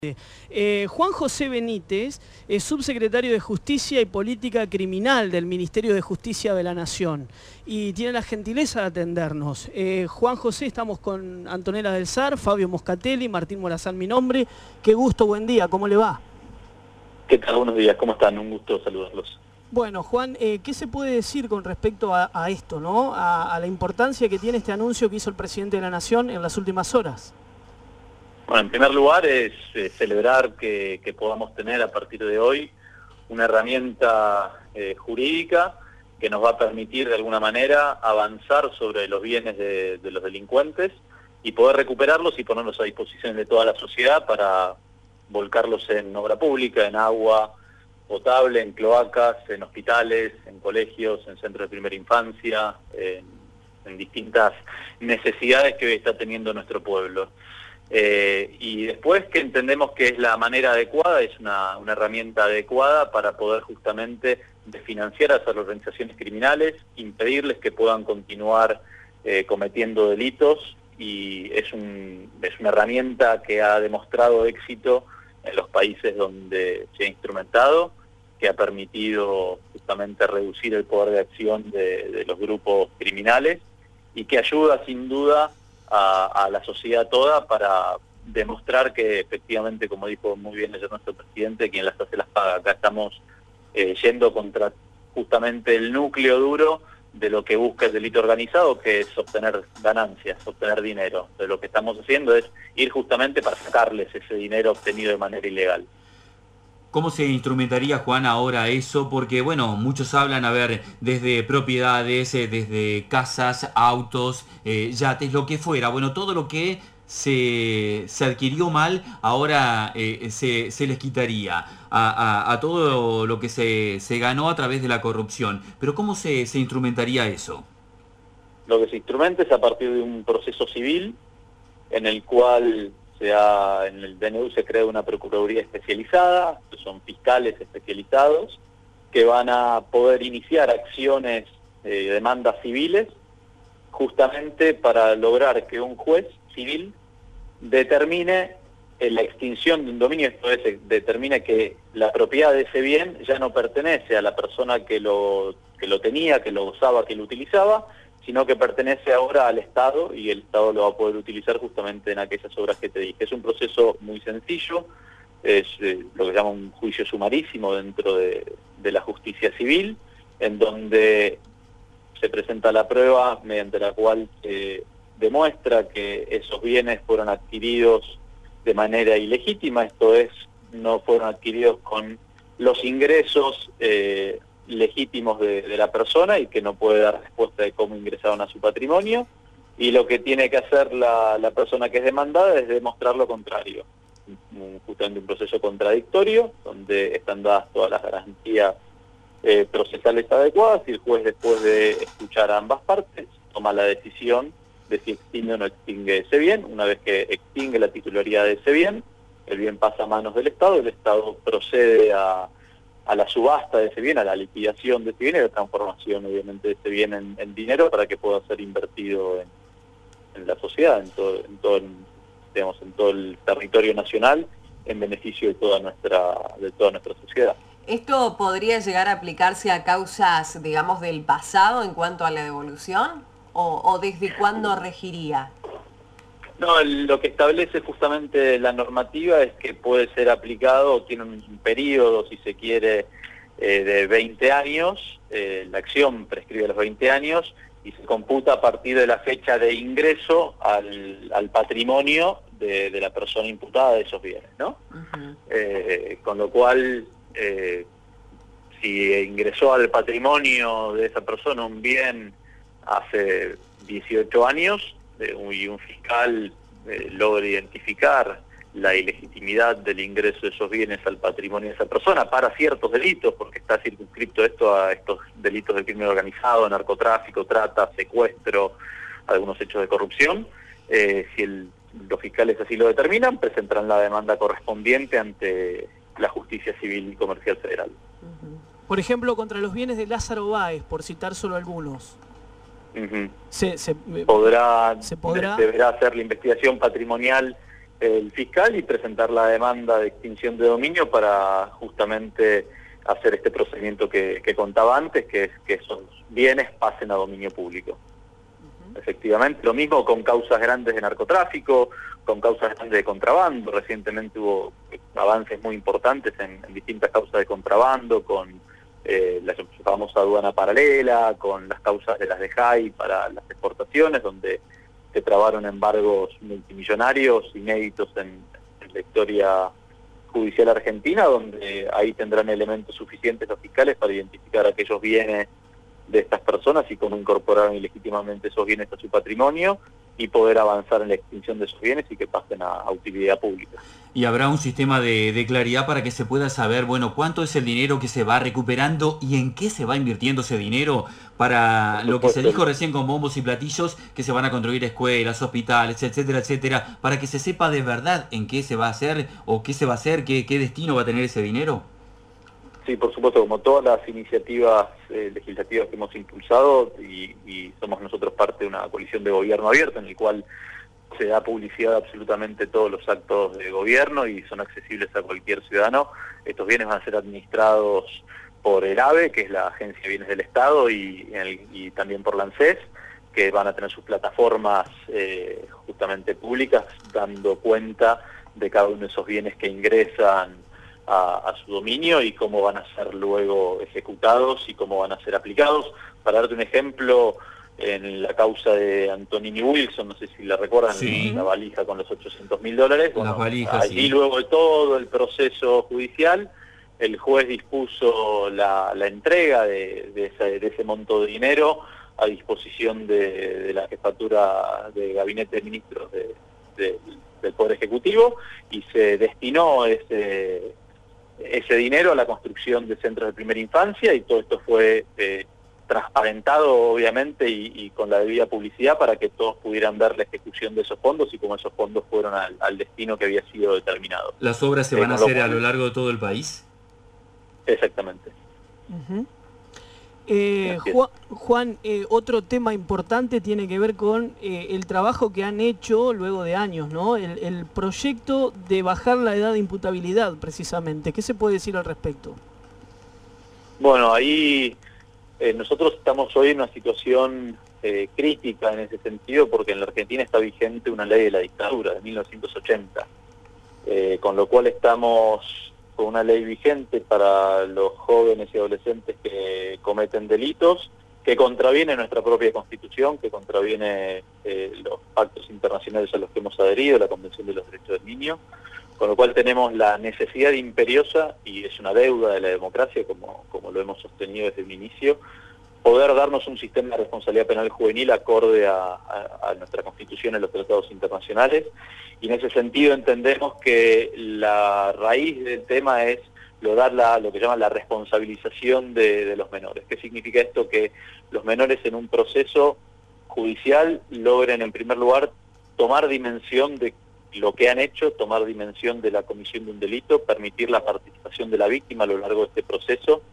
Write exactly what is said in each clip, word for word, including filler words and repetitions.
Eh, Juan José Benítez es subsecretario de Justicia y Política Criminal del Ministerio de Justicia de la Nación y tiene la gentileza de atendernos. Eh, Juan José, estamos con Antonella del Sar, Fabio Moscatelli, Martín Morazán, mi nombre. Qué gusto, buen día, ¿cómo le va? ¿Qué tal? Buenos días, ¿cómo están? Un gusto saludarlos. Bueno, Juan, eh, ¿qué se puede decir con respecto a, a esto, ¿no? A, a la importancia que tiene este anuncio que hizo el presidente de la Nación en las últimas horas? Bueno, en primer lugar es eh, celebrar que, que podamos tener a partir de hoy una herramienta eh, jurídica que nos va a permitir de alguna manera avanzar sobre los bienes de, de los delincuentes y poder recuperarlos y ponerlos a disposición de toda la sociedad para volcarlos en obra pública, en agua potable, en cloacas, en hospitales, en colegios, en centros de primera infancia, en, en distintas necesidades que hoy está teniendo nuestro pueblo. Eh, y después que entendemos que es la manera adecuada, es una, una herramienta adecuada para poder justamente desfinanciar a esas organizaciones criminales, impedirles que puedan continuar eh, cometiendo delitos, y es, un, es una herramienta que ha demostrado éxito en los países donde se ha instrumentado, que ha permitido justamente reducir el poder de acción de, de los grupos criminales y que ayuda sin duda A, a la sociedad toda para demostrar que efectivamente, como dijo muy bien ayer nuestro presidente, quien las hace las paga. Acá estamos eh, yendo contra justamente el núcleo duro de lo que busca el delito organizado, que es obtener ganancias, obtener dinero. Entonces, lo que estamos haciendo es ir justamente para sacarles ese dinero obtenido de manera ilegal. ¿Cómo se instrumentaría, Juan, ahora eso? Porque, bueno, muchos hablan, a ver, desde propiedades, eh, desde casas, autos, eh, yates, lo que fuera. Bueno, todo lo que se, se adquirió mal, ahora eh, se, se les quitaría a, a, a todo lo que se, se ganó a través de la corrupción. Pero ¿cómo se, se instrumentaría eso? Lo que se instrumenta es a partir de un proceso civil en el cual... Ha, en el D N U se crea una procuraduría especializada, que son fiscales especializados, que van a poder iniciar acciones, eh, demandas civiles, justamente para lograr que un juez civil determine eh, la extinción de un dominio, esto es, determine que la propiedad de ese bien ya no pertenece a la persona que lo, que lo tenía, que lo usaba, que lo utilizaba, sino que pertenece ahora al Estado, y el Estado lo va a poder utilizar justamente en aquellas obras que te dije. Es un proceso muy sencillo, es eh, lo que se llama un juicio sumarísimo dentro de, de la justicia civil, en donde se presenta la prueba mediante la cual se demuestra que esos bienes fueron adquiridos de manera ilegítima, esto es, no fueron adquiridos con los ingresos eh, legítimos de, de la persona, y que no puede dar respuesta de cómo ingresaron a su patrimonio, y lo que tiene que hacer la, la persona que es demandada es demostrar lo contrario, un, justamente un proceso contradictorio, donde están dadas todas las garantías eh, procesales adecuadas, y el juez, después de escuchar a ambas partes, toma la decisión de si extingue o no extingue ese bien. Una vez que extingue la titularidad de ese bien, el bien pasa a manos del Estado, el Estado procede a a la subasta de ese bien, a la liquidación de ese bien y a la transformación, obviamente, de ese bien en, en dinero para que pueda ser invertido en, en la sociedad, en todo, en todo el, digamos, en todo el territorio nacional, en beneficio de toda nuestra, de toda nuestra sociedad. ¿Esto podría llegar a aplicarse a causas, digamos, del pasado en cuanto a la devolución? ¿O, o desde cuándo regiría? No, lo que establece justamente la normativa es que puede ser aplicado, tiene un periodo, si se quiere, eh, de veinte años, eh, la acción prescribe los veinte años y se computa a partir de la fecha de ingreso al, al patrimonio de, de la persona imputada de esos bienes, ¿no? Uh-huh. eh, con lo cual, eh, si ingresó al patrimonio de esa persona un bien hace dieciocho años, y un fiscal eh, logra identificar la ilegitimidad del ingreso de esos bienes al patrimonio de esa persona para ciertos delitos, porque está circunscripto esto a estos delitos de crimen organizado, narcotráfico, trata, secuestro, algunos hechos de corrupción, eh, si el, los fiscales así lo determinan, presentarán la demanda correspondiente ante la Justicia Civil y Comercial Federal. Por ejemplo, contra los bienes de Lázaro Báez, por citar solo algunos. Uh-huh. se, se, podrá, se podrá deberá hacer la investigación patrimonial el fiscal y presentar la demanda de extinción de dominio para justamente hacer este procedimiento que, que contaba antes, que es que esos bienes pasen a dominio público. Uh-huh. Efectivamente, lo mismo con causas grandes de narcotráfico, con causas grandes de contrabando. Recientemente hubo avances muy importantes en, en distintas causas de contrabando, con eh, la famosa aduana paralela, con las causas de las de J A I para las exportaciones, donde se trabaron embargos multimillonarios inéditos en, en la historia judicial argentina, donde ahí tendrán elementos suficientes los fiscales para identificar aquellos bienes de estas personas y cómo incorporaron ilegítimamente esos bienes a su patrimonio y poder avanzar en la extinción de esos bienes y que pasen a, a utilidad pública. Y habrá un sistema de, de claridad para que se pueda saber, bueno, cuánto es el dinero que se va recuperando y en qué se va invirtiendo ese dinero para lo que se dijo recién con bombos y platillos, que se van a construir escuelas, hospitales, etcétera, etcétera, para que se sepa de verdad en qué se va a hacer o qué se va a hacer, qué, qué destino va a tener ese dinero. Sí, por supuesto, como todas las iniciativas eh, legislativas que hemos impulsado y, y somos nosotros parte de una coalición de gobierno abierto en el cual se da publicidad a absolutamente todos los actos de gobierno y son accesibles a cualquier ciudadano. Estos bienes van a ser administrados por el AVE, que es la Agencia de Bienes del Estado, y, el, y también por la ANSES, que van a tener sus plataformas eh, justamente públicas, dando cuenta de cada uno de esos bienes que ingresan a, a su dominio y cómo van a ser luego ejecutados y cómo van a ser aplicados. Para darte un ejemplo, en la causa de Antonini Wilson, no sé si la recuerdan, sí. La valija con los ochocientos mil dólares. Bueno, las valijas, allí sí. Luego de todo el proceso judicial, el juez dispuso la, la entrega de, de, ese, de ese monto de dinero a disposición de, de la jefatura de gabinete de ministros de, de, del Poder Ejecutivo y se destinó ese, ese dinero a la construcción de centros de primera infancia y todo esto fue eh, transparentado obviamente y, y con la debida publicidad para que todos pudieran ver la ejecución de esos fondos y cómo esos fondos fueron al, al destino que había sido determinado. ¿Las obras se van eh, a hacer lo... a lo largo de todo el país? Exactamente. Uh-huh. eh, Juan, Juan eh, otro tema importante tiene que ver con eh, el trabajo que han hecho luego de años, ¿no? El, el proyecto de bajar la edad de imputabilidad, precisamente. ¿Qué se puede decir al respecto? Bueno, ahí eh, nosotros estamos hoy en una situación eh, crítica en ese sentido porque en la Argentina está vigente una ley de la dictadura de mil novecientos ochenta, eh, con lo cual estamos con una ley vigente para los jóvenes y adolescentes que cometen delitos, que contraviene nuestra propia Constitución, que contraviene eh, los pactos internacionales a los que hemos adherido, la Convención de los Derechos del Niño, con lo cual tenemos la necesidad imperiosa, y es una deuda de la democracia, como, como lo hemos sostenido desde el inicio, poder darnos un sistema de responsabilidad penal juvenil acorde a, a, a nuestra Constitución y los tratados internacionales, y en ese sentido entendemos que la raíz del tema es lograr la, lo que llaman la responsabilización de, de los menores. ¿Qué significa esto? Que los menores en un proceso judicial logren en primer lugar tomar dimensión de lo que han hecho, tomar dimensión de la comisión de un delito, permitir la participación de la víctima a lo largo de este proceso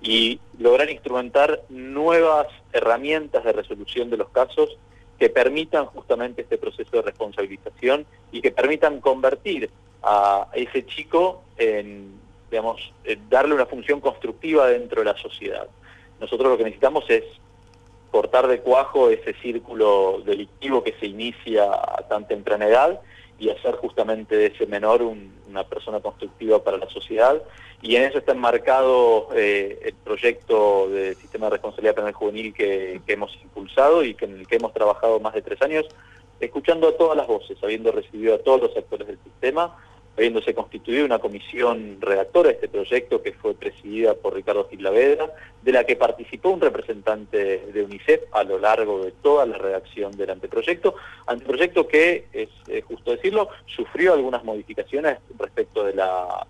y lograr instrumentar nuevas herramientas de resolución de los casos que permitan justamente este proceso de responsabilización y que permitan convertir a ese chico en, digamos, en darle una función constructiva dentro de la sociedad. Nosotros lo que necesitamos es cortar de cuajo ese círculo delictivo que se inicia a tan temprana edad y hacer justamente de ese menor un, una persona constructiva para la sociedad. Y en eso está enmarcado eh, el proyecto de Sistema de Responsabilidad Penal Juvenil que, que hemos impulsado y que, en el que hemos trabajado más de tres años, escuchando a todas las voces, habiendo recibido a todos los actores del sistema, habiéndose constituido una comisión redactora de este proyecto que fue presidida por Ricardo Gislavedra, de la que participó un representante de UNICEF a lo largo de toda la redacción del anteproyecto, anteproyecto que, es, es justo decirlo, sufrió algunas modificaciones respecto de la,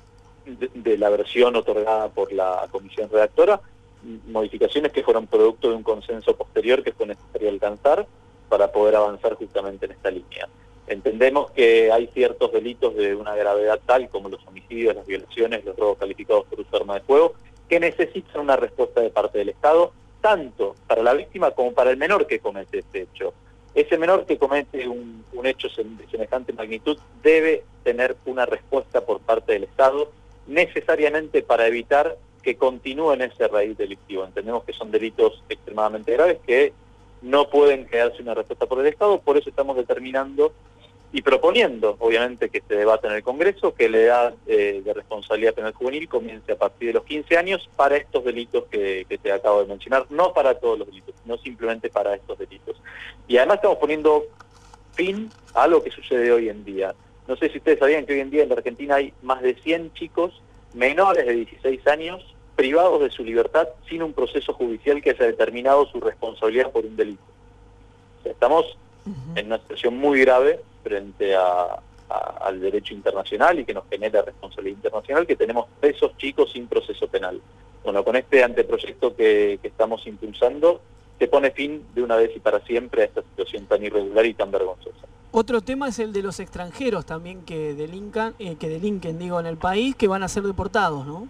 de, de la versión otorgada por la comisión redactora, modificaciones que fueron producto de un consenso posterior que fue necesario alcanzar para poder avanzar justamente en esta línea. Entendemos que hay ciertos delitos de una gravedad tal como los homicidios, las violaciones, los robos calificados por uso de arma de fuego, que necesitan una respuesta de parte del Estado, tanto para la víctima como para el menor que comete este hecho. ese menor que comete un, un hecho de semejante magnitud debe tener una respuesta por parte del Estado, necesariamente para evitar que continúe en ese raíz delictivo. Entendemos que son delitos extremadamente graves que no pueden quedarse una respuesta por el Estado, por eso estamos determinando y proponiendo, obviamente, que se debata en el Congreso, que la edad eh, de responsabilidad penal juvenil comience a partir de los quince años para estos delitos que, que te acabo de mencionar, no para todos los delitos, no simplemente para estos delitos. Y además estamos poniendo fin a algo que sucede hoy en día. No sé si ustedes sabían que hoy en día en la Argentina hay más de cien chicos menores de dieciséis años privados de su libertad sin un proceso judicial que haya determinado su responsabilidad por un delito. O sea, estamos uh-huh. en una situación muy grave frente a, a, al derecho internacional y que nos genera responsabilidad internacional, que tenemos presos chicos sin proceso penal. Bueno, con este anteproyecto que, que estamos impulsando, se pone fin de una vez y para siempre a esta situación tan irregular y tan vergonzosa. Otro tema es el de los extranjeros también que delincan, eh, que delinquen, digo, en el país, que van a ser deportados, ¿no?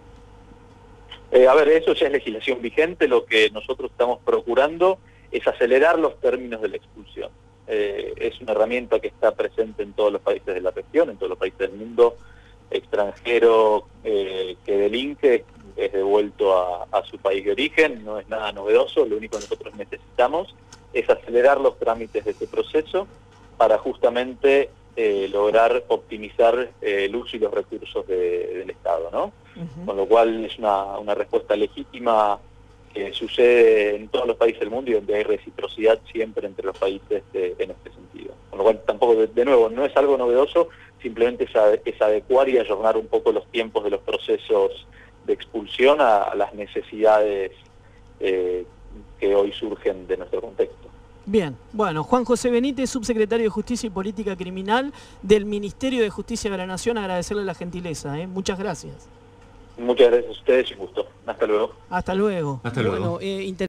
Eh, a ver, eso ya es legislación vigente. Lo que nosotros estamos procurando es acelerar los términos de la expulsión. Eh, es una herramienta que está presente en todos los países de la región, en todos los países del mundo. Extranjero eh, que delinque es devuelto a, a su país de origen, no es nada novedoso. Lo único que nosotros necesitamos es acelerar los trámites de este proceso para justamente eh, lograr optimizar eh, el uso y los recursos de, del Estado, ¿no? Uh-huh. Con lo cual es una, una respuesta legítima que sucede en todos los países del mundo y donde hay reciprocidad siempre entre los países de, en este sentido. Con lo cual tampoco, de, de nuevo, no es algo novedoso, simplemente es, a, es adecuar y ayornar un poco los tiempos de los procesos de expulsión a, a las necesidades eh, que hoy surgen de nuestro contexto. Bien, bueno, Juan José Benítez, subsecretario de Justicia y Política Criminal del Ministerio de Justicia de la Nación, agradecerle la gentileza, ¿eh? Muchas gracias. Muchas gracias a ustedes y un gusto. Hasta luego. Hasta luego. Hasta luego. Bueno, eh,